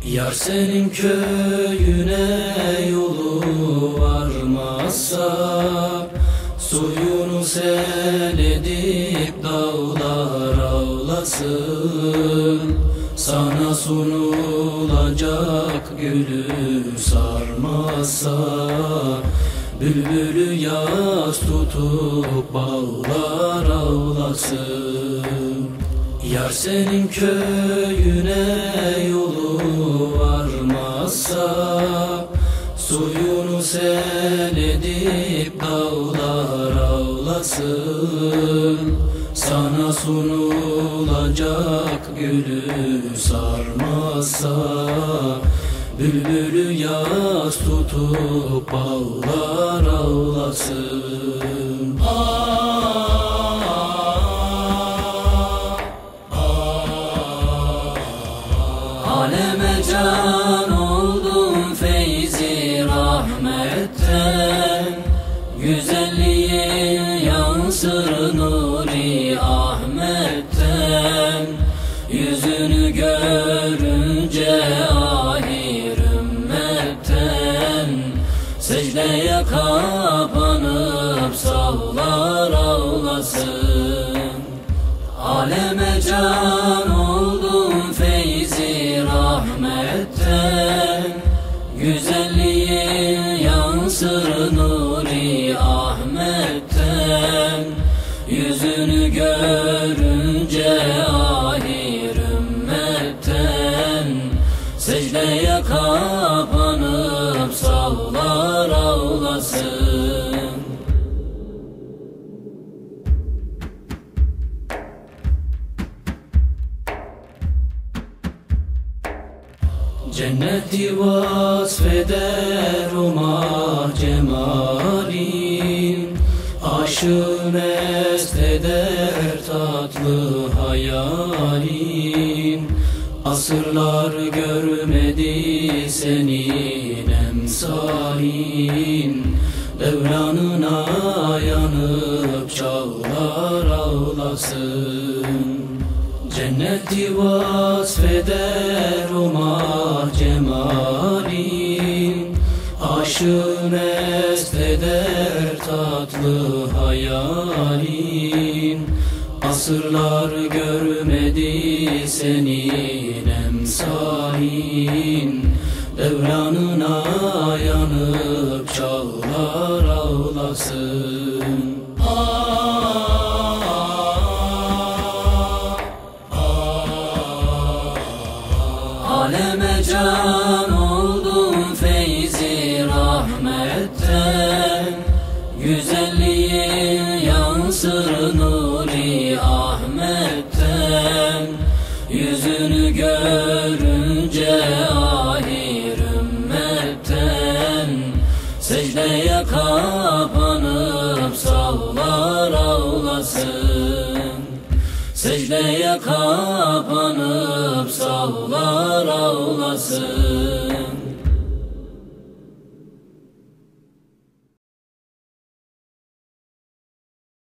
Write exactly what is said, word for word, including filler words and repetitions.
Yar senin köyüne yolu varmazsa, suyunu sel edip dağlar ağlasın. Sana sunulacak gülü sarmazsa, bülbülü yas tutup bağlar ağlasın. Yar senin köyüne yolu varmazsa, suyunu sel edip dağlar ağlasın. Sana sunulacak gülü sarmazsa, bülbülü yas tutup bağlar ağlasın. Aleme can oldum feyzi rahmetten, güzelliğin yansır nuri Ahmet'ten. Yüzünü görünce ahir ümmetten, secdeye kapanıp sallar ağlasın. Aleme can oldum feyzi rahmetten, güzelliğin yansır nuri Ahmet'ten. Yüzünü görünce ahir ümmetten, secdeye kapanıp sallar ağlasın. Cenneti vasfeder o cemalin, aşığı mest eder tatlı hayalin. Asırlar görmedi senin emsalin, devranına yanıp çağlar ağlasın. Cenneti vasfeder o cemalin, aşığı mest eder tatlı hayalin. Asırlar görmedi senin emsalin, devranına yanıp çağlar ağlasın. Aleme can oldum feyzi rahmetten, güzelliğin yansır nuri Ahmet'ten. Yüzünü görünce ahir ümmetten, secdeye kapanıp sallar ağlasın. Secdeye kapanıp sallar ağlasın.